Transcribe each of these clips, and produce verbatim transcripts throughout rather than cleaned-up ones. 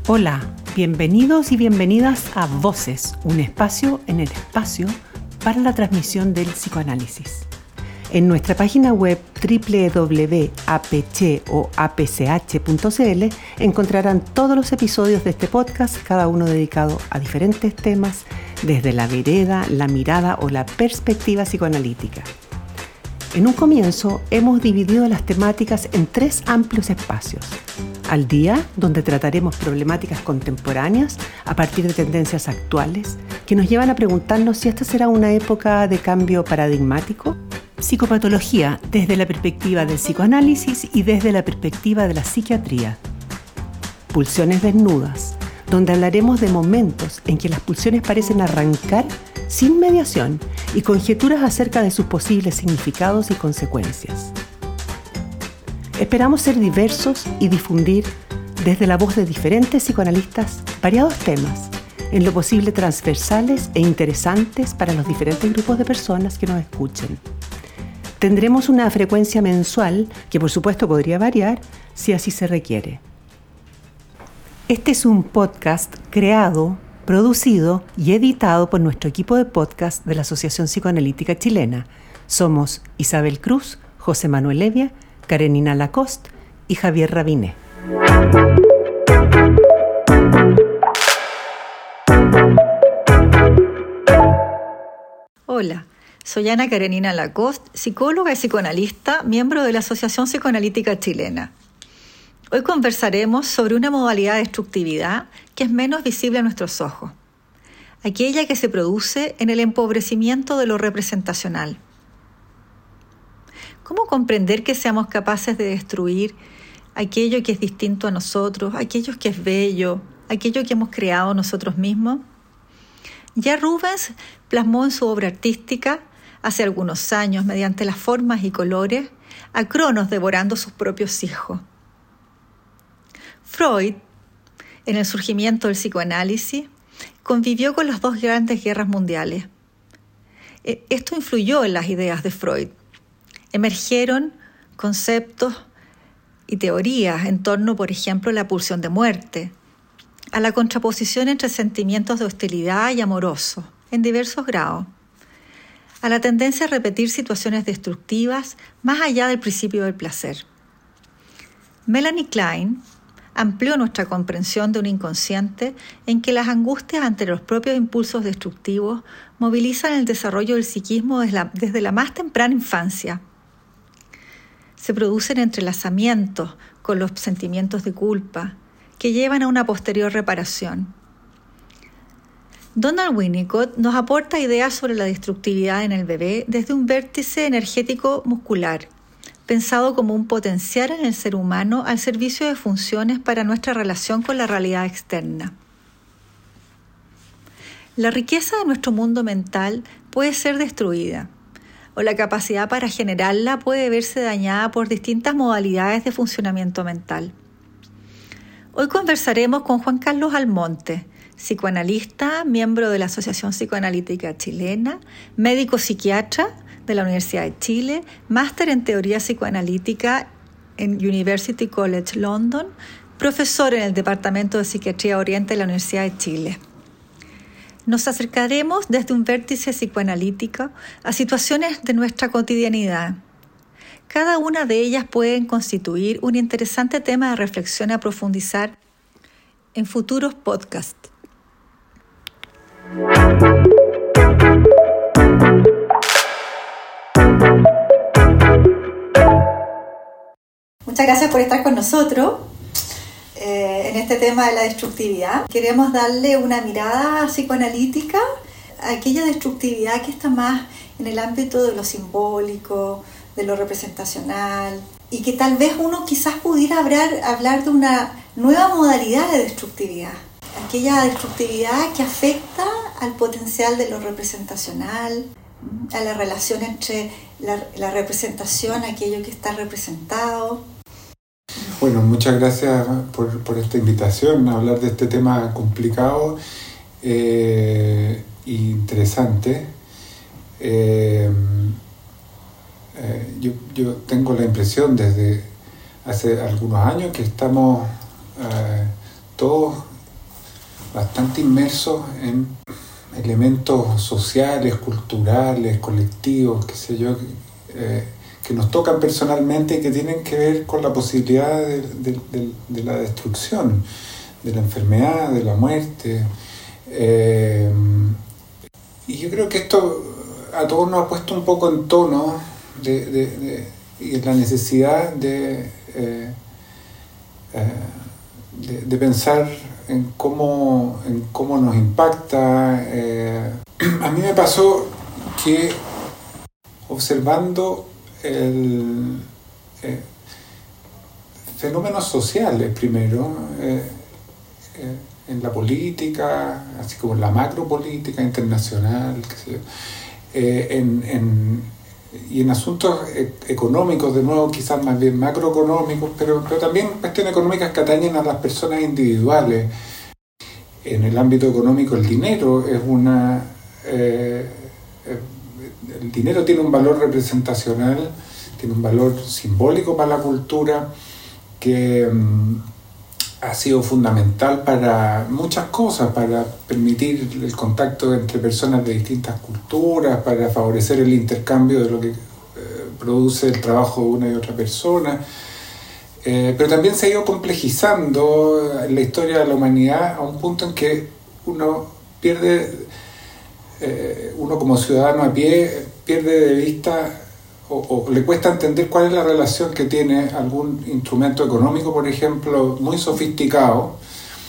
Hola, bienvenidos y bienvenidas a Voces, un espacio en el espacio para la transmisión del psicoanálisis. En nuestra página web doble u doble u doble u punto a p c o a p c h punto c l encontrarán todos los episodios de este podcast, cada uno dedicado a diferentes temas, desde la vereda, la mirada o la perspectiva psicoanalítica. En un comienzo hemos dividido las temáticas en tres amplios espacios. Al día, donde trataremos problemáticas contemporáneas a partir de tendencias actuales que nos llevan a preguntarnos si esta será una época de cambio paradigmático. Psicopatología desde la perspectiva del psicoanálisis y desde la perspectiva de la psiquiatría. Pulsiones desnudas, donde hablaremos de momentos en que las pulsiones parecen arrancar sin mediación y conjeturas acerca de sus posibles significados y consecuencias. Esperamos ser diversos y difundir desde la voz de diferentes psicoanalistas variados temas, en lo posible transversales e interesantes para los diferentes grupos de personas que nos escuchen. Tendremos una frecuencia mensual que por supuesto podría variar si así se requiere. Este es un podcast creado, producido y editado por nuestro equipo de podcast de la Asociación Psicoanalítica Chilena. Somos Isabel Cruz, José Manuel Evia, Karenina Lacoste y Javier Rabiné. Hola, soy Ana Karenina Lacoste, psicóloga y psicoanalista, miembro de la Asociación Psicoanalítica Chilena. Hoy conversaremos sobre una modalidad de destructividad que es menos visible a nuestros ojos, aquella que se produce en el empobrecimiento de lo representacional. ¿Cómo comprender que seamos capaces de destruir aquello que es distinto a nosotros, aquello que es bello, aquello que hemos creado nosotros mismos? Ya Rubens plasmó en su obra artística, hace algunos años, mediante las formas y colores, a Cronos devorando sus propios hijos. Freud, en el surgimiento del psicoanálisis, convivió con las dos grandes guerras mundiales. Esto influyó en las ideas de Freud. Emergieron conceptos y teorías en torno, por ejemplo, a la pulsión de muerte, a la contraposición entre sentimientos de hostilidad y amoroso, en diversos grados, a la tendencia a repetir situaciones destructivas más allá del principio del placer. Melanie Klein amplió nuestra comprensión de un inconsciente en que las angustias ante los propios impulsos destructivos movilizan el desarrollo del psiquismo desde la, desde la más temprana infancia. Se producen entrelazamientos con los sentimientos de culpa que llevan a una posterior reparación. Donald Winnicott nos aporta ideas sobre la destructividad en el bebé desde un vértice energético muscular, pensado como un potencial en el ser humano al servicio de funciones para nuestra relación con la realidad externa. La riqueza de nuestro mundo mental puede ser destruida, o la capacidad para generarla puede verse dañada por distintas modalidades de funcionamiento mental. Hoy conversaremos con Juan Carlos Almonte, psicoanalista, miembro de la Asociación Psicoanalítica Chilena, médico psiquiatra de la Universidad de Chile, máster en teoría psicoanalítica en University College London, profesor en el Departamento de Psiquiatría Oriente de la Universidad de Chile. Nos acercaremos desde un vértice psicoanalítico a situaciones de nuestra cotidianidad. Cada una de ellas puede constituir un interesante tema de reflexión a profundizar en futuros podcasts. Muchas gracias por estar con nosotros eh, en este tema de la destructividad. Queremos darle una mirada psicoanalítica a aquella destructividad que está más en el ámbito de lo simbólico, de lo representacional, y que tal vez uno quizás pudiera hablar, hablar de una nueva modalidad de destructividad, aquella destructividad que afecta al potencial de lo representacional, a la relación entre la, la representación, aquello que está representado. Bueno, muchas gracias por, por esta invitación a hablar de este tema complicado e eh, interesante. Eh, eh, yo, yo tengo la impresión desde hace algunos años que estamos eh, todos bastante inmersos en elementos sociales, culturales, colectivos, qué sé yo, eh, que nos tocan personalmente y que tienen que ver con la posibilidad de, de, de, de la destrucción, de la enfermedad, de la muerte. Eh, y yo creo que esto a todos nos ha puesto un poco en tono de, de, de, y la necesidad de, eh, eh, de, de pensar en cómo, en cómo nos impacta. Eh, a mí me pasó que observando el, eh, fenómenos sociales primero, eh, eh, en la política, así como en la macropolítica internacional, qué sé yo, eh, en, en, y en asuntos e- económicos, de nuevo quizás más bien macroeconómicos, pero, pero también cuestiones económicas que atañen a las personas individuales. En el ámbito económico el dinero es una... Eh, eh, el dinero tiene un valor representacional, tiene un valor simbólico para la cultura que mm, ha sido fundamental para muchas cosas, para permitir el contacto entre personas de distintas culturas, para favorecer el intercambio de lo que eh, produce el trabajo de una y otra persona. Eh, pero también se ha ido complejizando en la historia de la humanidad a un punto en que uno pierde, eh, uno como ciudadano a pie, pierde de vista o, o le cuesta entender cuál es la relación que tiene algún instrumento económico, por ejemplo, muy sofisticado,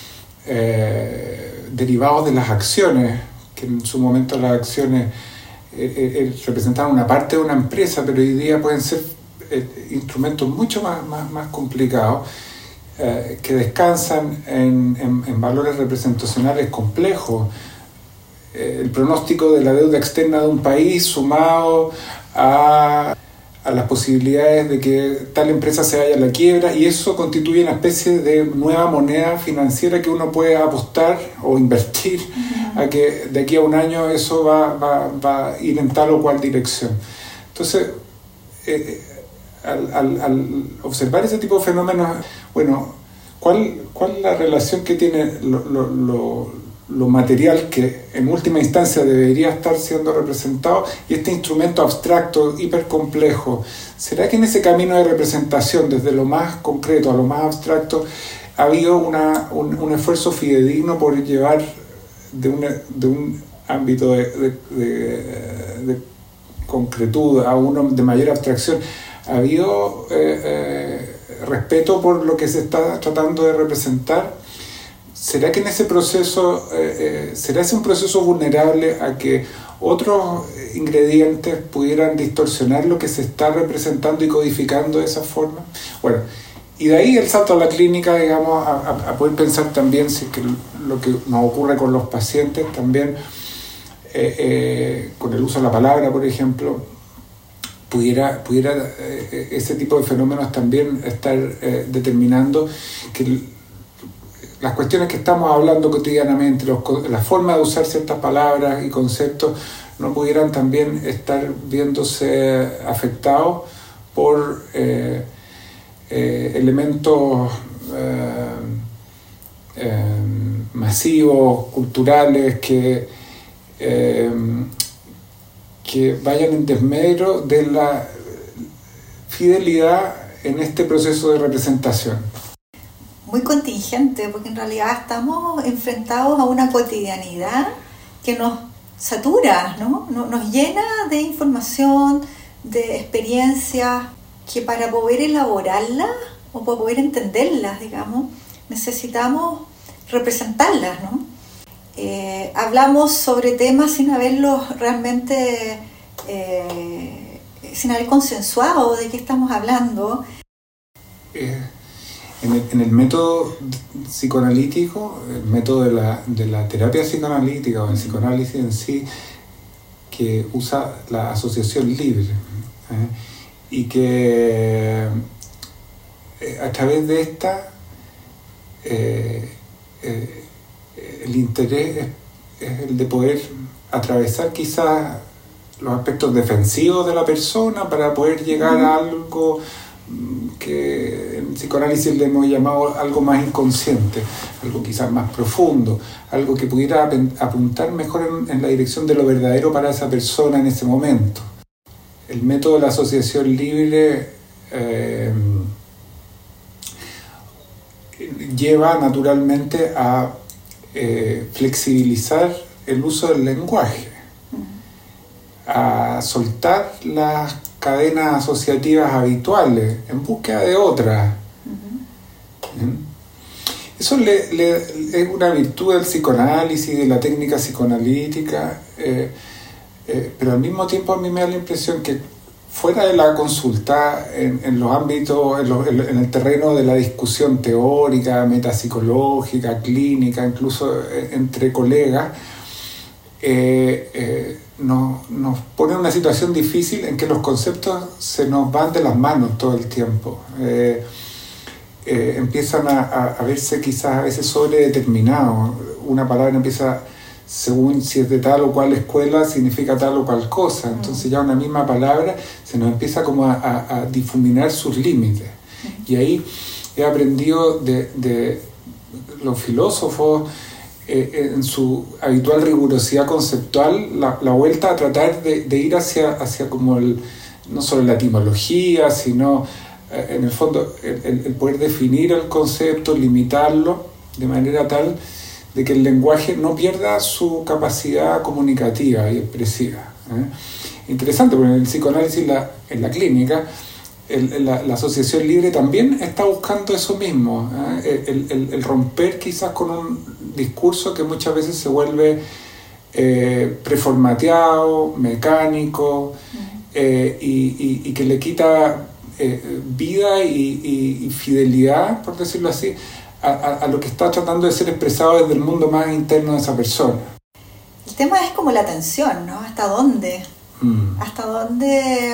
eh, derivados de las acciones, que en su momento las acciones eh, eh, representaban una parte de una empresa, pero hoy día pueden ser eh, instrumentos mucho más, más, más complicados, eh, que descansan en, en, en valores representacionales complejos. Eh, el pronóstico de la deuda externa de un país sumado a, a las posibilidades de que tal empresa se vaya a la quiebra, y eso constituye una especie de nueva moneda financiera que uno puede apostar o invertir uh-huh. a que de aquí a un año eso va, va, va a ir en tal o cual dirección. Entonces, eh, al, al, al observar ese tipo de fenómenos, bueno, ¿cuál, cuál es la relación que tiene lo, lo, lo lo material que en última instancia debería estar siendo representado y este instrumento abstracto, hipercomplejo? ¿Será que en ese camino de representación, desde lo más concreto a lo más abstracto, ha habido una, un, un esfuerzo fidedigno por llevar de, una, de un ámbito de, de, de, de concretud a uno de mayor abstracción? ¿Ha habido eh, eh, respeto por lo que se está tratando de representar? ¿Será que en ese proceso, eh, eh, será ese un proceso vulnerable a que otros ingredientes pudieran distorsionar lo que se está representando y codificando de esa forma? Bueno, y de ahí el salto a la clínica, digamos, a, a, a poder pensar también si es que lo que nos ocurre con los pacientes también, eh, eh, con el uso de la palabra, por ejemplo, pudiera, pudiera eh, ese tipo de fenómenos también estar eh, determinando que las cuestiones que estamos hablando cotidianamente, los, la forma de usar ciertas palabras y conceptos, no pudieran también estar viéndose afectados por eh, eh, elementos eh, eh, masivos, culturales, que, eh, que vayan en desmedro de la fidelidad en este proceso de representación. Muy contingente, porque en realidad estamos enfrentados a una cotidianidad que nos satura, ¿no? Nos llena de información, de experiencias, que para poder elaborarlas o para poder entenderlas, digamos, necesitamos representarlas, ¿no? Eh, hablamos sobre temas sin haberlos realmente, eh, sin haber consensuado de qué estamos hablando. Eh. En el, en el método psicoanalítico, el método de la, de la terapia psicoanalítica o el psicoanálisis en sí, que usa la asociación libre, ¿eh? y que eh, a través de esta eh, eh, el interés es, es el de poder atravesar quizás los aspectos defensivos de la persona para poder llegar a algo que en psicoanálisis le hemos llamado algo más inconsciente, algo quizás más profundo, algo que pudiera apuntar mejor en, en la dirección de lo verdadero para esa persona en ese momento. El método de la asociación libre eh, lleva naturalmente a eh, flexibilizar el uso del lenguaje, a soltar las cadenas asociativas habituales en búsqueda de otras. Uh-huh. Eso le, le, es una virtud del psicoanálisis, de la técnica psicoanalítica, eh, eh, pero al mismo tiempo a mí me da la impresión que fuera de la consulta, en, en los ámbitos, en, los, en el terreno de la discusión teórica, metapsicológica, clínica, incluso entre colegas, eh, eh, nos, nos pone en una situación difícil en que los conceptos se nos van de las manos todo el tiempo. Eh, eh, empiezan a, a, a verse quizás a veces sobredeterminados. Una palabra empieza, según si es de tal o cual escuela, significa tal o cual cosa. Entonces ya una misma palabra se nos empieza como a, a, a difuminar sus límites. Y ahí he aprendido de, de los filósofos, Eh, en su habitual rigurosidad conceptual, la, la vuelta a tratar de, de ir hacia, hacia como el, no solo la etimología, sino eh, en el fondo el, el poder definir el concepto, limitarlo de manera tal de que el lenguaje no pierda su capacidad comunicativa y expresiva. ¿eh? Interesante, porque en el psicoanálisis, la, en la clínica, El, la, la asociación libre también está buscando eso mismo, ¿eh? el, el, el romper quizás con un discurso que muchas veces se vuelve eh, preformateado, mecánico, eh, y, y, y que le quita eh, vida y, y, y fidelidad, por decirlo así, a, a, a lo que está tratando de ser expresado desde el mundo más interno de esa persona. El tema es como la tensión, ¿no? ¿Hasta dónde? Mm. ¿Hasta dónde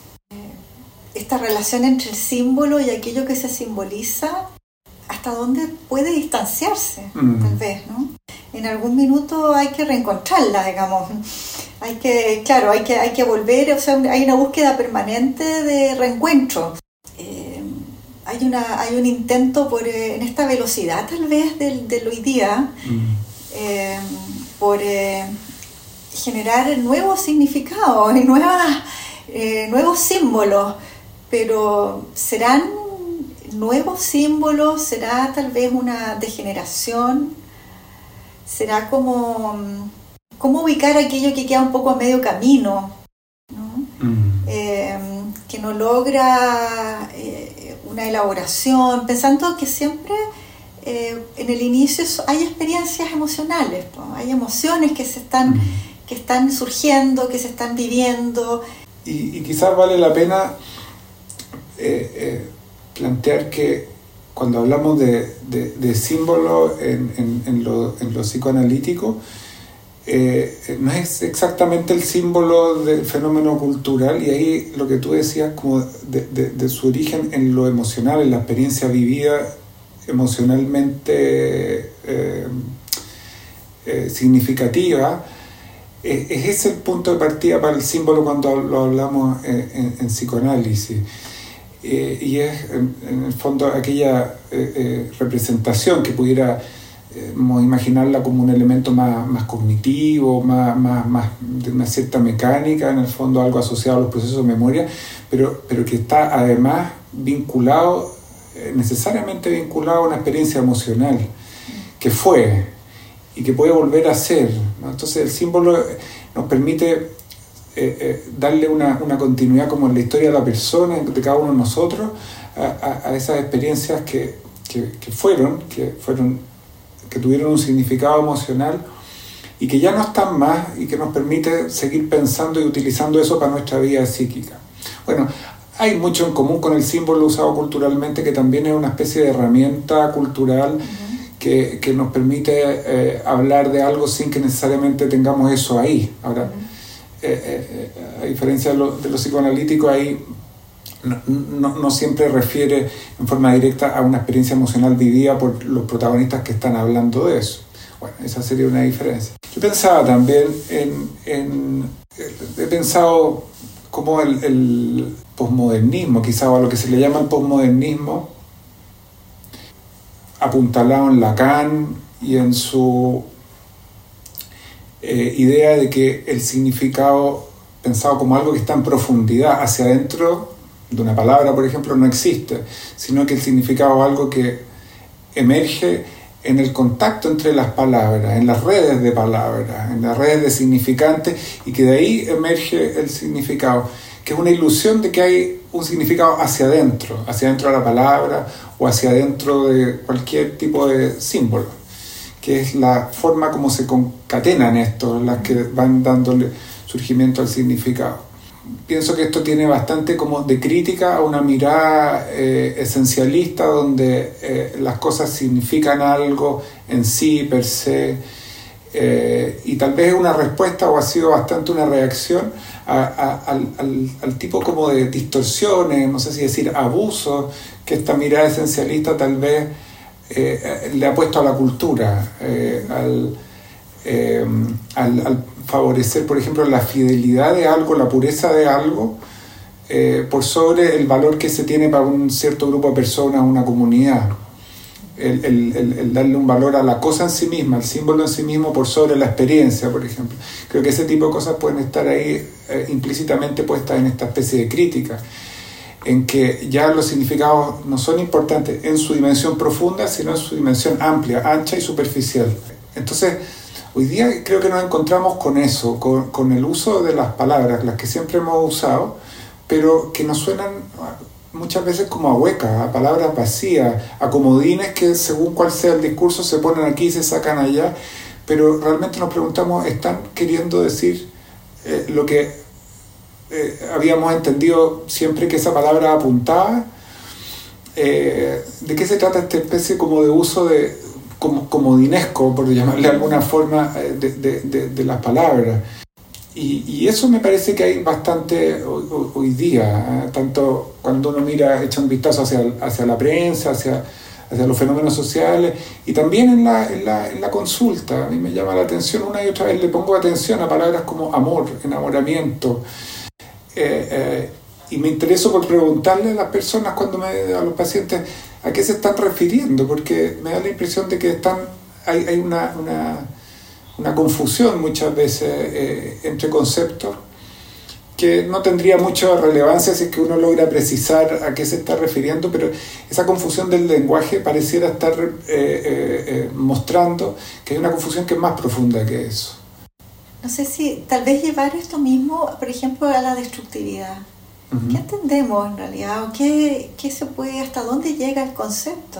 esta relación entre el símbolo y aquello que se simboliza, hasta dónde puede distanciarse, mm. tal vez, ¿no? En algún minuto hay que reencontrarla, digamos. Hay que, claro, hay que, hay que volver, o sea, hay una búsqueda permanente de reencuentro. Eh, hay, una, hay un intento por, eh, en esta velocidad, tal vez, del, del hoy día, mm. eh, por eh, generar nuevos significados y nuevas, eh, nuevos símbolos. Pero ¿serán nuevos símbolos? ¿Será tal vez una degeneración? ¿Será como cómo ubicar aquello que queda un poco a medio camino, ¿no? Mm. Eh, que no logra eh, una elaboración, pensando que siempre eh, en el inicio hay experiencias emocionales, ¿no? Hay emociones que se están, mm. que están surgiendo, que se están viviendo. Y, y quizás vale la pena Eh, eh, plantear que cuando hablamos de, de, de símbolos en, en, en, lo, en lo psicoanalítico, eh, no es exactamente el símbolo del fenómeno cultural, y ahí lo que tú decías como de, de, de su origen en lo emocional, en la experiencia vivida emocionalmente eh, eh, significativa, eh, es ese el punto de partida para el símbolo cuando lo hablamos en, en, en psicoanálisis. Eh, y es en, en el fondo aquella eh, eh, representación que pudiéramos eh, imaginarla como un elemento más, más cognitivo, más, más, más de una cierta mecánica, en el fondo algo asociado a los procesos de memoria, pero, pero que está además vinculado, eh, necesariamente vinculado a una experiencia emocional que fue y que puede volver a ser, ¿no? Entonces el símbolo nos permite Eh, eh, darle una, una continuidad como en la historia de la persona, de cada uno de nosotros, a, a, a esas experiencias que, que, que fueron, que fueron, que tuvieron un significado emocional y que ya no están más, y que nos permite seguir pensando y utilizando eso para nuestra vida psíquica. Bueno, hay mucho en común con el símbolo usado culturalmente, que también es una especie de herramienta cultural uh-huh. que, que nos permite eh, hablar de algo sin que necesariamente tengamos eso ahí. Ahora, uh-huh. Eh, eh, a diferencia de lo, de lo psicoanalítico, ahí no, no, no siempre refiere en forma directa a una experiencia emocional vivida por los protagonistas que están hablando de eso. Bueno, esa sería una diferencia. Yo pensaba también en, en he pensado cómo el, el posmodernismo, quizá, o a lo que se le llama el posmodernismo, apuntalado en Lacan y en su eh, idea de que el significado pensado como algo que está en profundidad hacia adentro de una palabra, por ejemplo, no existe, sino que el significado es algo que emerge en el contacto entre las palabras, en las redes de palabras, en las redes de significantes, y que de ahí emerge el significado, que es una ilusión de que hay un significado hacia adentro, hacia adentro de la palabra o hacia adentro de cualquier tipo de símbolo, que es la forma como se concatenan estos, las que van dándole surgimiento al significado. Pienso que esto tiene bastante como de crítica a una mirada eh, esencialista, donde eh, las cosas significan algo en sí, per se, eh, y tal vez es una respuesta o ha sido bastante una reacción a, a, al, al, al tipo como de distorsiones, no sé si decir abusos, que esta mirada esencialista tal vez eh, le ha puesto a la cultura, eh, al, eh, al, al favorecer, por ejemplo, la fidelidad de algo, la pureza de algo, eh, por sobre el valor que se tiene para un cierto grupo de personas, una comunidad. El, el, el, el darle un valor a la cosa en sí misma, al símbolo en sí mismo, por sobre la experiencia, por ejemplo. Creo que ese tipo de cosas pueden estar ahí eh, implícitamente puestas en esta especie de crítica, en que ya los significados no son importantes en su dimensión profunda, sino en su dimensión amplia, ancha y superficial. Entonces, hoy día creo que nos encontramos con eso, con, con el uso de las palabras, las que siempre hemos usado, pero que nos suenan muchas veces como a huecas, a palabras vacías, a comodines que según cuál sea el discurso se ponen aquí y se sacan allá, pero realmente nos preguntamos, ¿están queriendo decir eh, lo que eh, habíamos entendido siempre que esa palabra apuntaba? Eh, ¿De qué se trata esta especie como de uso de como comodinesco, por llamarle de alguna forma, de, de, de, de las palabras? Y, y eso me parece que hay bastante hoy, hoy día, ¿eh? Tanto cuando uno mira, echa un vistazo hacia, hacia la prensa, hacia, hacia los fenómenos sociales, y también en la, en, la, en la consulta. A mí me llama la atención, una y otra vez le pongo atención a palabras como amor, enamoramiento, eh, eh, y me intereso por preguntarle a las personas, cuando me, a los pacientes, a qué se están refiriendo, porque me da la impresión de que están, hay, hay una, una, una confusión muchas veces eh, entre conceptos que no tendría mucha relevancia si es que uno logra precisar a qué se está refiriendo, pero esa confusión del lenguaje pareciera estar eh, eh, eh, mostrando que hay una confusión que es más profunda que eso. No sé si tal vez llevar esto mismo, por ejemplo, a la destructividad. Uh-huh. ¿Qué entendemos en realidad? ¿Qué, qué se puede, hasta dónde llega el concepto?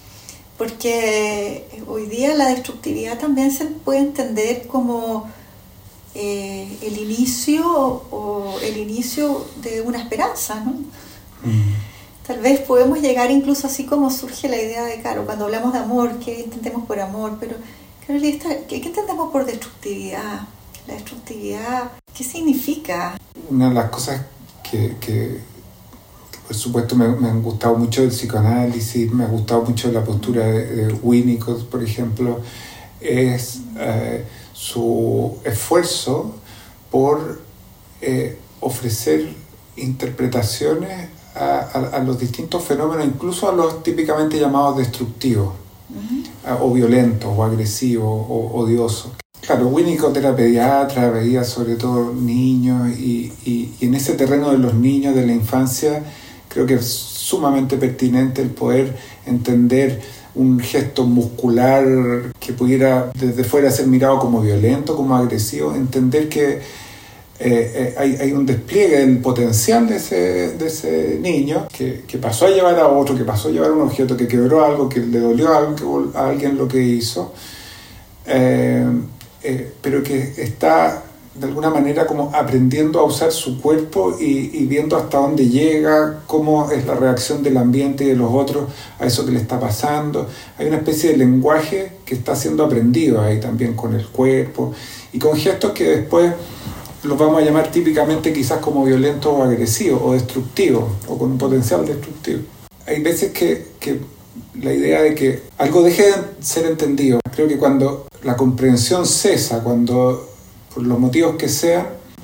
Porque hoy día la destructividad también se puede entender como eh, el inicio o el inicio de una esperanza, ¿no? Uh-huh. Tal vez podemos llegar incluso así como surge la idea de, claro, cuando hablamos de amor, ¿qué entendemos por amor? Pero ¿qué, qué entendemos por destructividad? La destructividad, ¿qué significa? Una de las cosas Que, que, que por supuesto me, me han gustado mucho el psicoanálisis, me ha gustado mucho la postura de, de Winnicott, por ejemplo, es eh, su esfuerzo por eh, ofrecer interpretaciones a, a, a los distintos fenómenos, incluso a los típicamente llamados destructivos, uh-huh. a, o violentos, o agresivos, o odiosos. Claro, Winnicott era pediatra, veía sobre todo niños y, y, y en ese terreno de los niños, de la infancia, creo que es sumamente pertinente el poder entender un gesto muscular que pudiera desde fuera ser mirado como violento, como agresivo, entender que eh, eh, hay, hay un despliegue del potencial de ese, de ese niño que, que pasó a llevar a otro, que pasó a llevar un objeto, que quebró algo, que le dolió a, algo, a alguien lo que hizo. Eh, Eh, pero que está de alguna manera como aprendiendo a usar su cuerpo y, y viendo hasta dónde llega, cómo es la reacción del ambiente y de los otros a eso que le está pasando. Hay una especie de lenguaje que está siendo aprendido ahí también con el cuerpo y con gestos que después los vamos a llamar típicamente quizás como violentos o agresivos o destructivos o con un potencial destructivo. Hay veces que, que la idea de que algo deje de ser entendido, creo que cuando la comprensión cesa, cuando por los motivos que sean,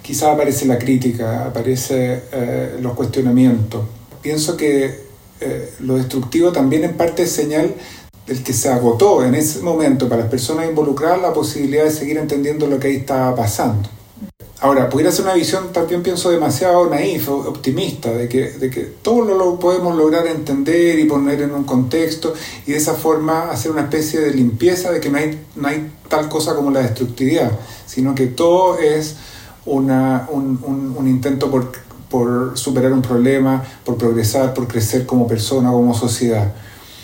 quizás aparece la crítica, aparece eh, los cuestionamientos. Pienso que eh, lo destructivo también en parte es señal del que se agotó en ese momento para las personas involucradas la posibilidad de seguir entendiendo lo que ahí estaba pasando. Ahora, pudiera ser una visión, también pienso, demasiado naif, optimista, de que, de que todo lo podemos lograr entender y poner en un contexto y de esa forma hacer una especie de limpieza de que no hay, no hay tal cosa como la destructividad, sino que todo es una, un, un, un intento por, por superar un problema, por progresar, por crecer como persona, como sociedad.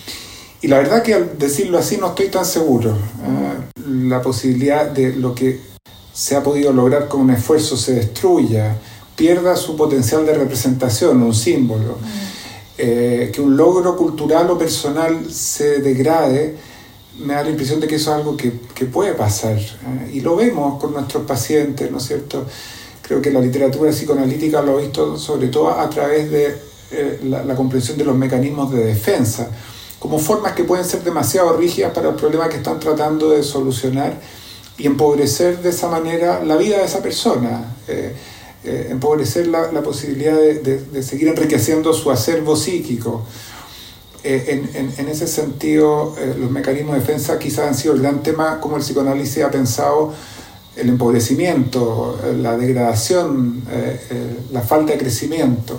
Y la verdad que al decirlo así no estoy tan seguro. ¿eh? La posibilidad de lo que se ha podido lograr con un esfuerzo se destruya, pierda su potencial de representación, un símbolo, mm. eh, que un logro cultural o personal se degrade, me da la impresión de que eso es algo que, que puede pasar. ¿eh? Y lo vemos con nuestros pacientes, ¿no es cierto? Creo que la literatura psicoanalítica lo ha visto sobre todo a través de eh, la, la comprensión de los mecanismos de defensa, como formas que pueden ser demasiado rígidas para el problema que están tratando de solucionar, y empobrecer de esa manera la vida de esa persona, eh, eh, empobrecer la, la posibilidad de, de, de seguir enriqueciendo su acervo psíquico. Eh, en, en, en ese sentido, eh, los mecanismos de defensa quizás han sido el gran tema, como el psicoanálisis ha pensado el empobrecimiento, la degradación, eh, eh, la falta de crecimiento.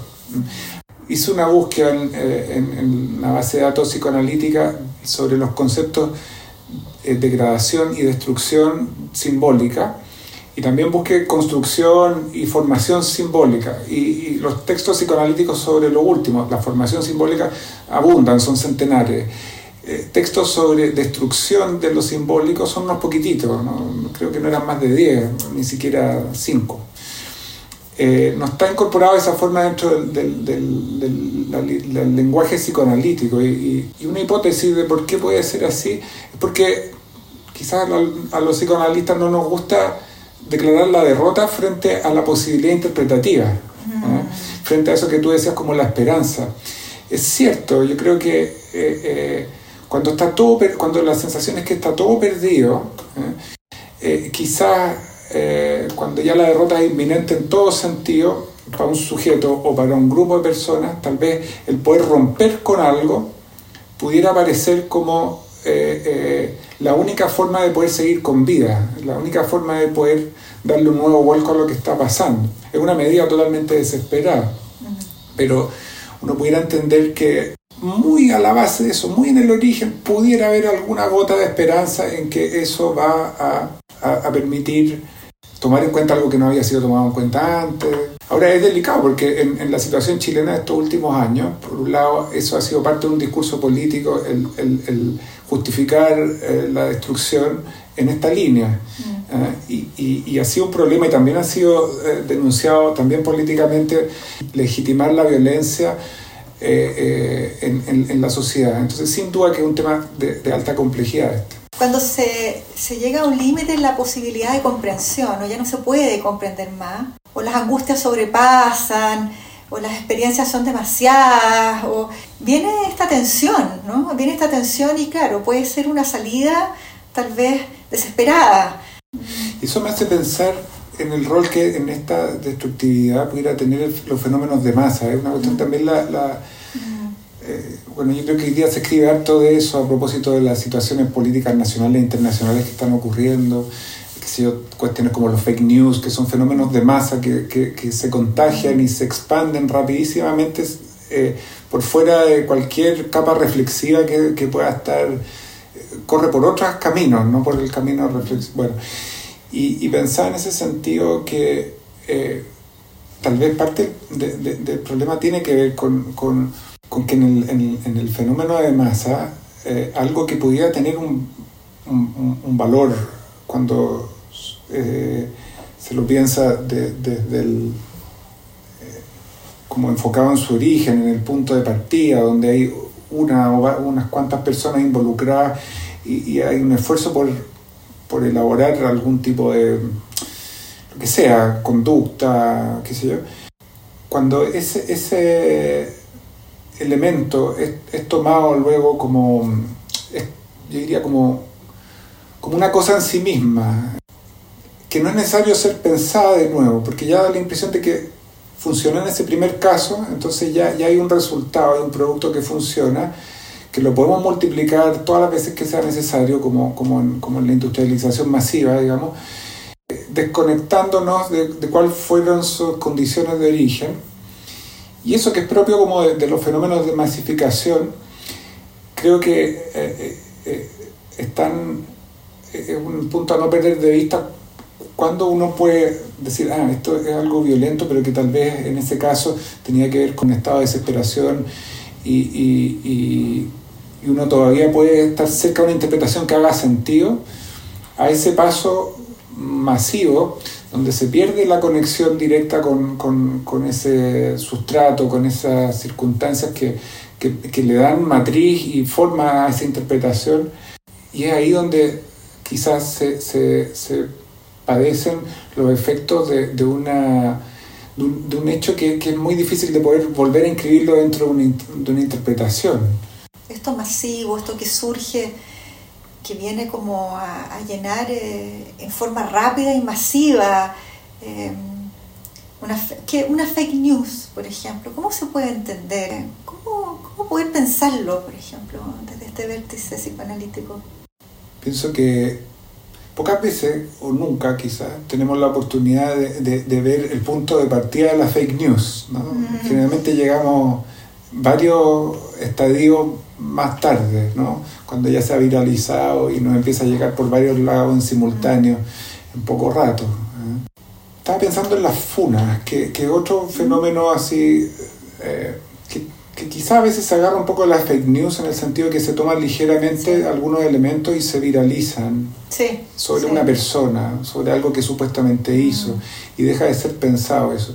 Hice una búsqueda en, en, en una base de datos psicoanalítica sobre los conceptos degradación y destrucción simbólica, y también busqué construcción y formación simbólica, y, y los textos psicoanalíticos sobre lo último, la formación simbólica, abundan, son centenares. Eh, textos sobre destrucción de lo simbólico son unos poquititos, ¿no? Creo que no eran más de diez, ni siquiera cinco. Eh, no está incorporado esa forma dentro del, del, del, del, del, del lenguaje psicoanalítico, y, y, y una hipótesis de por qué puede ser así es porque quizás a, a los psicoanalistas no nos gusta declarar la derrota frente a la posibilidad interpretativa, ¿eh? Frente a eso que tú decías como la esperanza. Es cierto, yo creo que eh, eh, cuando, está todo per- cuando la sensación es que está todo perdido, ¿eh? Eh, quizás Eh, cuando ya la derrota es inminente en todo sentido, para un sujeto o para un grupo de personas, tal vez el poder romper con algo pudiera parecer como eh, eh, la única forma de poder seguir con vida, la única forma de poder darle un nuevo vuelco a lo que está pasando. Es una medida totalmente desesperada, uh-huh. Pero uno pudiera entender que muy a la base de eso, muy en el origen, pudiera haber alguna gota de esperanza en que eso va a, a, a permitir tomar en cuenta algo que no había sido tomado en cuenta antes. Ahora es delicado porque en, en la situación chilena de estos últimos años, por un lado, eso ha sido parte de un discurso político, el, el, el justificar eh, la destrucción en esta línea. Mm. ¿eh? y, y, y ha sido un problema, y también ha sido eh, denunciado también políticamente, legitimar la violencia eh, eh, en, en, en la sociedad. Entonces, sin duda que es un tema de, de alta complejidad este. Cuando se, se llega a un límite en la posibilidad de comprensión, o ya no se puede comprender más, o las angustias sobrepasan, o las experiencias son demasiadas, o viene esta tensión, ¿no? Viene esta tensión y claro, puede ser una salida tal vez desesperada. Eso me hace pensar en el rol que en esta destructividad pudiera tener los fenómenos de masa. Es una cuestión mm. también la... la Eh, bueno, yo creo que hoy día se escribe harto de eso a propósito de las situaciones políticas nacionales e internacionales que están ocurriendo, que sé yo, cuestiones como los fake news, que son fenómenos de masa que, que, que se contagian y se expanden rapidísimamente eh, por fuera de cualquier capa reflexiva que, que pueda estar, eh, corre por otros caminos, no por el camino reflexivo. Bueno, y, y pensar en ese sentido que eh, tal vez parte de, de, del problema tiene que ver con, con con que en el, en el, en el fenómeno de masa, eh, algo que pudiera tener un, un, un valor cuando eh, se lo piensa desde de, de el, eh, como enfocado en su origen, en el punto de partida, donde hay una o unas cuantas personas involucradas y, y hay un esfuerzo por, por elaborar algún tipo de, lo que sea, conducta, qué sé yo. Cuando ese... ese elemento es, es tomado luego como, es, yo diría como, como una cosa en sí misma, que no es necesario ser pensada de nuevo, porque ya da la impresión de que funcionó en ese primer caso, entonces ya, ya hay un resultado, hay un producto que funciona, que lo podemos multiplicar todas las veces que sea necesario, como, como, en, como en la industrialización masiva, digamos, desconectándonos de, de cuáles fueron sus condiciones de origen. Y eso que es propio como de, de los fenómenos de masificación, creo que eh, eh, están es un punto a no perder de vista cuando uno puede decir, ah, esto es algo violento, pero que tal vez en ese caso tenía que ver con un estado de desesperación y, y, y, y uno todavía puede estar cerca de una interpretación que haga sentido, a ese paso masivo donde se pierde la conexión directa con, con, con ese sustrato, con esas circunstancias que, que, que le dan matriz y forma a esa interpretación, y es ahí donde quizás se, se, se padecen los efectos de, de, una, de, un, de un hecho que, que es muy difícil de poder volver a inscribirlo dentro de una, de una interpretación. Esto masivo, esto que surge, que viene como a, a llenar eh, en forma rápida y masiva eh, una, que una fake news, por ejemplo, ¿cómo se puede entender? ¿Cómo, cómo poder pensarlo, por ejemplo, desde este vértice psicoanalítico? Pienso que pocas veces, o nunca quizás, tenemos la oportunidad de, de, de ver el punto de partida de la fake news, ¿no? Mm. Generalmente llegamos varios estadios más tarde, ¿no? Cuando ya se ha viralizado y nos empieza a llegar por varios lados en simultáneo en poco rato. ¿eh? Estaba pensando en las funas, que, que otro fenómeno así, eh, que, que quizá a veces se agarra un poco de las fake news en el sentido de que se toman ligeramente sí. algunos elementos y se viralizan sí, sobre sí. una persona, sobre algo que supuestamente hizo, mm. y deja de ser pensado eso.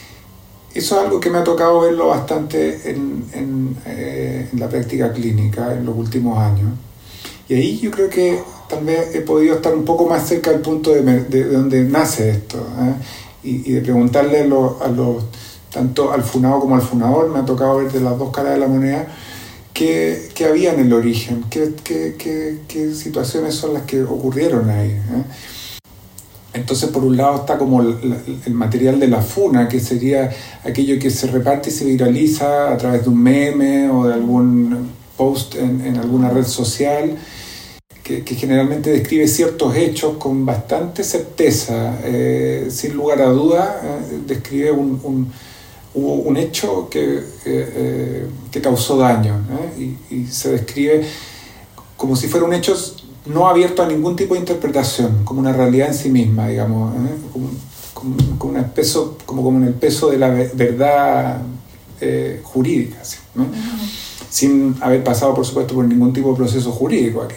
Eso es algo que me ha tocado verlo bastante en, en, eh, en la práctica clínica en los últimos años. Y ahí yo creo que tal vez he podido estar un poco más cerca del punto de, de, de donde nace esto, ¿eh? y, y de preguntarle a los, a los, tanto al funado como al funador, me ha tocado ver de las dos caras de la moneda, qué, qué había en el origen, qué, qué, qué, qué situaciones son las que ocurrieron ahí, ¿eh? Entonces, por un lado está como el, el material de la funa, que sería aquello que se reparte y se viraliza a través de un meme o de algún post en, en alguna red social, que, que generalmente describe ciertos hechos con bastante certeza, eh, sin lugar a duda, eh, describe un, un, un hecho que, eh, que causó daño, ¿eh? y, y se describe como si fuera un hecho no abierto a ningún tipo de interpretación, como una realidad en sí misma, digamos, ¿eh? como, como, como, una peso, como, como en el peso de la verdad eh, jurídica, ¿sí? ¿no? Uh-huh. Sin haber pasado, por supuesto, por ningún tipo de proceso jurídico aquello.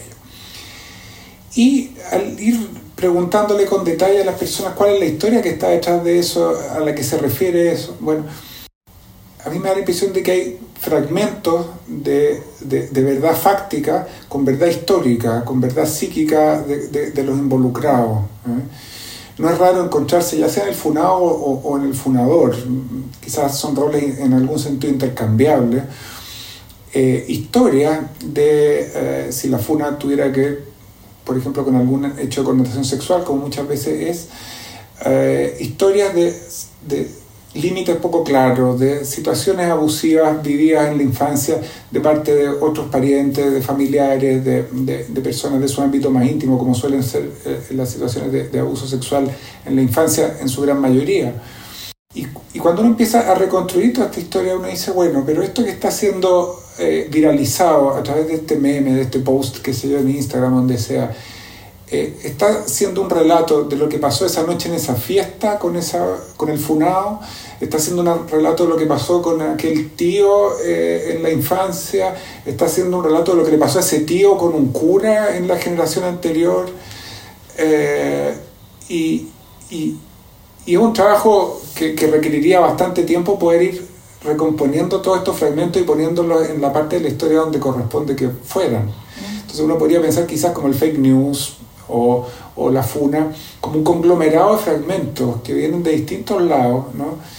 Y al ir preguntándole con detalle a las personas cuál es la historia que está detrás de eso, a la que se refiere eso, bueno, a mí me da la impresión de que hay fragmentos de, de, de verdad fáctica con verdad histórica, con verdad psíquica de, de, de los involucrados. ¿eh? No es raro encontrarse, ya sea en el funado o, o en el funador, quizás son roles en algún sentido intercambiables, eh, historias de, eh, si la funa tuviera que ver, por ejemplo, con algún hecho de connotación sexual, como muchas veces es, eh, historias de, de límites poco claros, de situaciones abusivas vividas en la infancia de parte de otros parientes, de familiares, de, de, de personas de su ámbito más íntimo, como suelen ser eh, las situaciones de, de abuso sexual en la infancia en su gran mayoría. Y, y cuando uno empieza a reconstruir toda esta historia, uno dice, bueno, pero esto que está siendo eh, viralizado a través de este meme, de este post, que sé yo, en Instagram, donde sea, eh, está siendo un relato de lo que pasó esa noche en esa fiesta con, esa, con el funado, está siendo un relato de lo que pasó con aquel tío eh, en la infancia, está siendo un relato de lo que le pasó a ese tío con un cura en la generación anterior, eh, y, y, y es un trabajo que, que requeriría bastante tiempo poder ir recomponiendo todos estos fragmentos y poniéndolos en la parte de la historia donde corresponde que fueran. Entonces uno podría pensar quizás como el fake news o, o la funa, como un conglomerado de fragmentos que vienen de distintos lados, ¿no?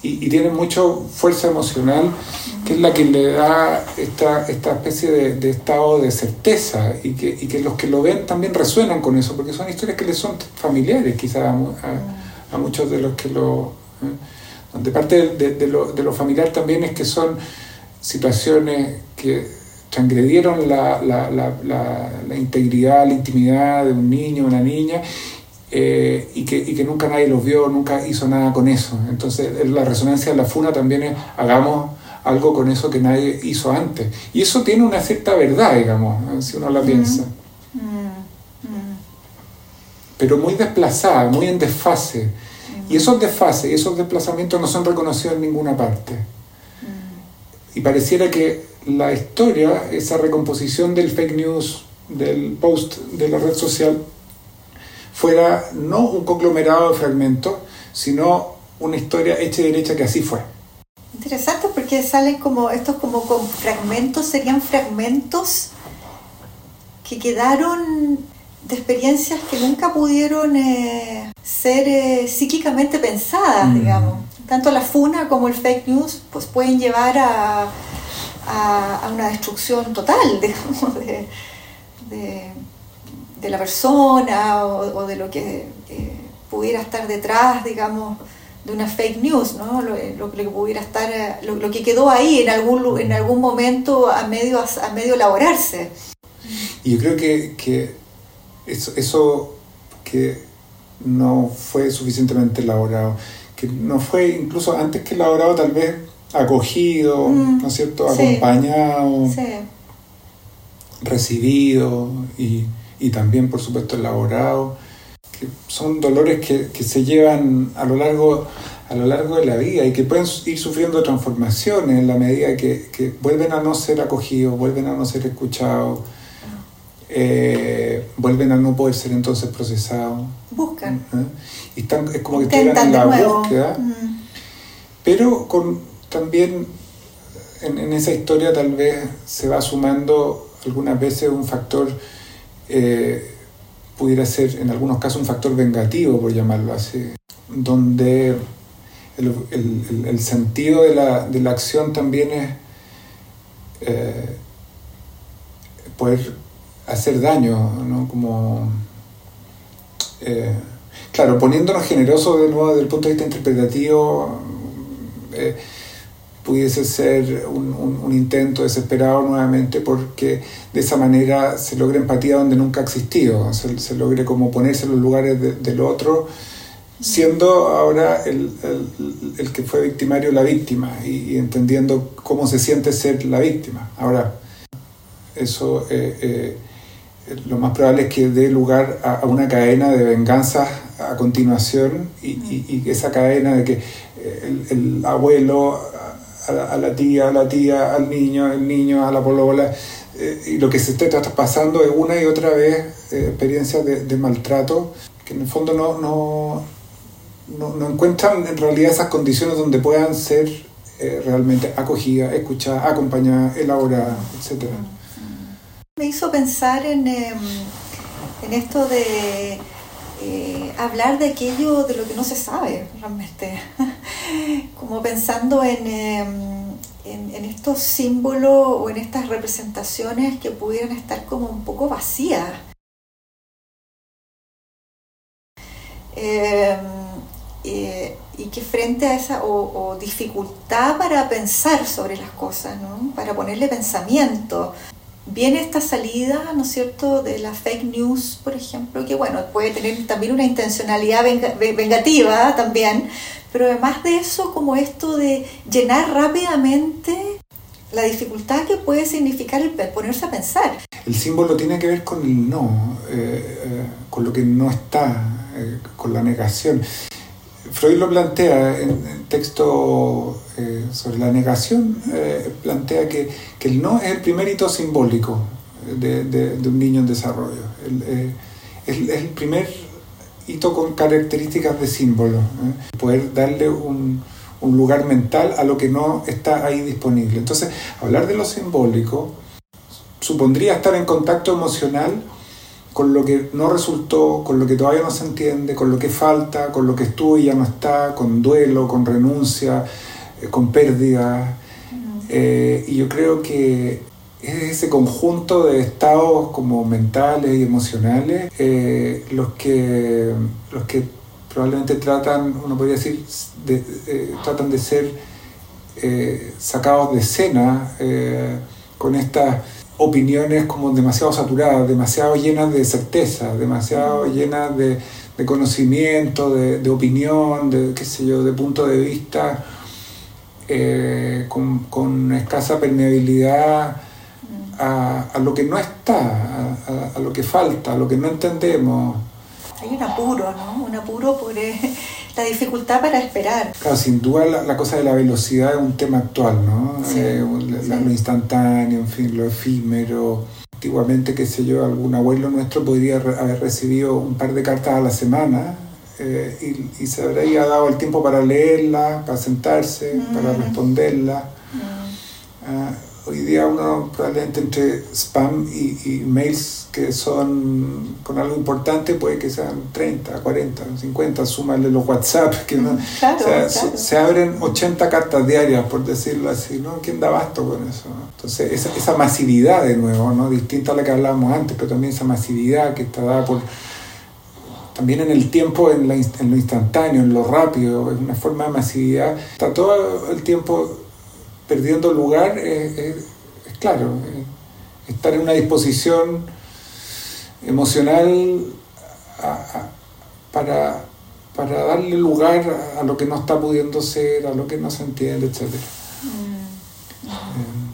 y, y tienen mucha fuerza emocional, que es la que le da esta, esta especie de, de estado de certeza, y que, y que los que lo ven también resuenan con eso, porque son historias que les son familiares quizás a, a, a muchos de los que lo... ¿eh? Donde parte de, de, de, lo, de lo familiar también es que son situaciones que transgredieron la, la, la, la, la integridad, la intimidad de un niño o una niña, eh, y, que, y que nunca nadie los vio, nunca hizo nada con eso. Entonces la resonancia de la funa también es: hagamos algo con eso que nadie hizo antes. Y eso tiene una cierta verdad, digamos, si uno la piensa. Mm. Mm. Pero muy desplazada, muy en desfase. Mm. Y esos desfases, esos desplazamientos no son reconocidos en ninguna parte. Mm. Y pareciera que la historia, esa recomposición del fake news, del post de la red social, fuera no un conglomerado de fragmentos, sino una historia hecha y derecha que así fue. Interesante, porque salen como estos como con fragmentos, serían fragmentos que quedaron de experiencias que nunca pudieron eh, ser eh, psíquicamente pensadas, mm. digamos. Tanto la funa como el fake news pues pueden llevar a, a, a una destrucción total, digamos, de, de, de la persona o, o de lo que eh, pudiera estar detrás, digamos, de una fake news, ¿no? Lo, lo que pudiera estar, lo, lo que quedó ahí en algún en algún momento a medio a medio elaborarse. Y yo creo que, que eso, eso que no fue suficientemente elaborado, que no fue incluso antes que elaborado, tal vez acogido, mm, ¿no es cierto? Acompañado, sí. Sí. Recibido y, y también, por supuesto, elaborado. Que son dolores que, que se llevan a lo largo a lo largo de la vida y que pueden ir sufriendo transformaciones en la medida que, que vuelven a no ser acogidos, vuelven a no ser escuchados, eh, vuelven a no poder ser entonces procesados. Buscan. ¿Eh? Y están, es como que estuvieran en la búsqueda, mm. pero con también en, en esa historia tal vez se va sumando algunas veces un factor eh, pudiera ser en algunos casos un factor vengativo, por llamarlo así, donde el, el, el sentido de la, de la acción también es eh, poder hacer daño, ¿no? Como, eh, claro, poniéndonos generosos de nuevo desde el punto de vista interpretativo, eh, pudiese ser un, un, un intento desesperado nuevamente porque de esa manera se logra empatía donde nunca ha existido, se, se logre como ponerse en los lugares de, del otro, siendo ahora el, el, el que fue victimario la víctima y, y entendiendo cómo se siente ser la víctima. Ahora, eso eh, eh, lo más probable es que dé lugar a, a una cadena de venganzas a continuación y, y, y esa cadena de que el, el abuelo A la, a la tía, a la tía, al niño, el niño, a la polola, eh, y lo que se está pasando es una y otra vez eh, experiencias de, de maltrato que en el fondo no, no, no, no encuentran en realidad esas condiciones donde puedan ser eh, realmente acogidas, escuchadas, acompañadas, elaboradas, etcétera. Me hizo pensar en, eh, en esto de Eh, hablar de aquello de lo que no se sabe realmente, como pensando en, eh, en, en estos símbolos o en estas representaciones que pudieran estar como un poco vacías, eh, eh, y que frente a esa o, o dificultad para pensar sobre las cosas, ¿no? Para ponerle pensamiento. Viene esta salida, ¿no es cierto?, de la fake news, por ejemplo, que bueno, puede tener también una intencionalidad venga, vengativa también, pero además de eso, como esto de llenar rápidamente la dificultad que puede significar el ponerse a pensar. El símbolo tiene que ver con el no, eh, eh, con lo que no está, eh, con la negación. Freud lo plantea en el texto eh, sobre la negación, eh, plantea que, que el no es el primer hito simbólico de, de, de un niño en desarrollo. El, eh, es, es el primer hito con características de símbolo, ¿eh? Poder darle un, un lugar mental a lo que no está ahí disponible. Entonces, hablar de lo simbólico supondría estar en contacto emocional con lo que no resultó, con lo que todavía no se entiende, con lo que falta, con lo que estuvo y ya no está, con duelo, con renuncia, eh, con pérdida. Mm. Eh, y yo creo que es ese conjunto de estados como mentales y emocionales eh, los que los que probablemente tratan, uno podría decir, de, eh, tratan de ser eh, sacados de escena eh, con estas opiniones como demasiado saturadas, demasiado llenas de certeza, demasiado llenas de, de conocimiento, de, de opinión, de qué sé yo, de punto de vista, eh, con, con escasa permeabilidad a, a lo que no está, a, a lo que falta, a lo que no entendemos. Hay un apuro, ¿no? Un apuro por eh, la dificultad para esperar. Claro, sin duda la, la cosa de la velocidad es un tema actual, ¿no? Sí, eh, sí. Lo instantáneo, en fin, lo efímero. Antiguamente, qué sé yo, algún abuelo nuestro podría re- haber recibido un par de cartas a la semana eh, y, y se habría dado el tiempo para leerlas, para sentarse, mm. para responderlas. Mm. Uh, Hoy día uno probablemente entre spam y, y mails que son con algo importante puede que sean treinta, cuarenta, cincuenta, súmale los WhatsApp, que uno, claro, o sea, claro. se abren ochenta cartas diarias, por decirlo así, ¿no? ¿Quién da abasto con eso? Entonces esa, esa masividad de nuevo, ¿no? Distinta a la que hablábamos antes, pero también esa masividad que está dada por también en el tiempo, en, la, en lo instantáneo, en lo rápido, es una forma de masividad, está todo el tiempo perdiendo lugar, es, es, es claro, es estar en una disposición emocional a, a, para, para darle lugar a, a lo que no está pudiendo ser, a lo que no se entiende, etcétera. Mm. Mm.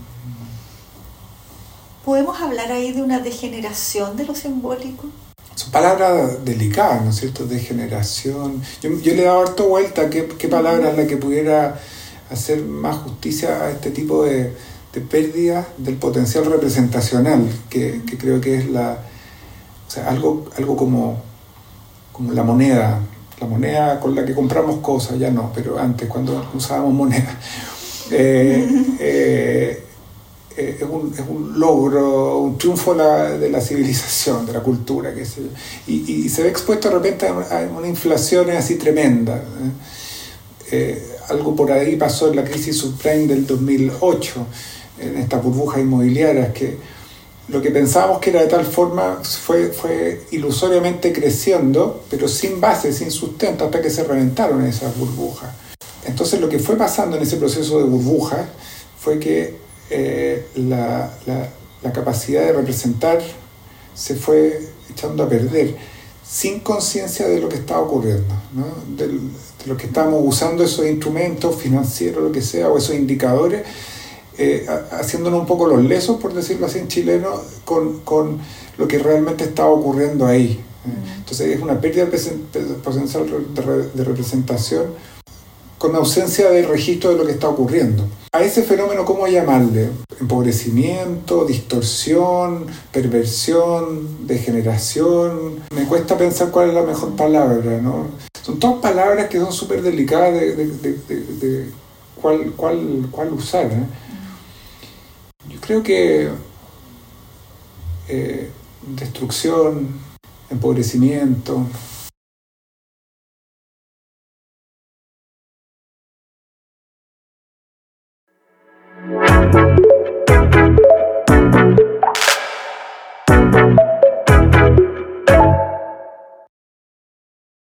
¿Podemos hablar ahí de una degeneración de lo simbólico? Son palabras delicadas, ¿no es cierto? Degeneración. Yo, yo le he dado harto vuelta a qué, qué palabra es la que pudiera hacer más justicia a este tipo de, de pérdida del potencial representacional, que, que creo que es la, o sea, algo, algo como, como la moneda, la moneda con la que compramos cosas, ya no, pero antes cuando usábamos moneda. Eh, eh, eh, es, un, es un logro, un triunfo la, de la civilización, de la cultura, qué sé yo. Y, y se ve expuesto de repente a una inflación así tremenda. ¿eh? Eh, algo por ahí pasó en la crisis subprime del dos mil ocho, en estas burbujas inmobiliarias, que lo que pensábamos que era de tal forma fue, fue ilusoriamente creciendo, pero sin base, sin sustento, hasta que se reventaron esas burbujas. Entonces lo que fue pasando en ese proceso de burbujas fue que eh, la, la, la capacidad de representar se fue echando a perder, sin conciencia de lo que estaba ocurriendo, ¿no? Del, de lo que estábamos usando esos instrumentos financieros, lo que sea, o esos indicadores, eh, haciéndonos un poco los lesos, por decirlo así en chileno, con, con lo que realmente estaba ocurriendo ahí. ¿eh? Entonces es una pérdida potencial de, de representación con ausencia de registro de lo que está ocurriendo. A ese fenómeno, ¿cómo llamarle? Empobrecimiento, distorsión, perversión, degeneración. Me cuesta pensar cuál es la mejor palabra, ¿no? Son todas palabras que son súper delicadas de, de, de, de, de cuál, cuál, cuál usar. ¿eh? Yo creo que eh, destrucción, empobrecimiento,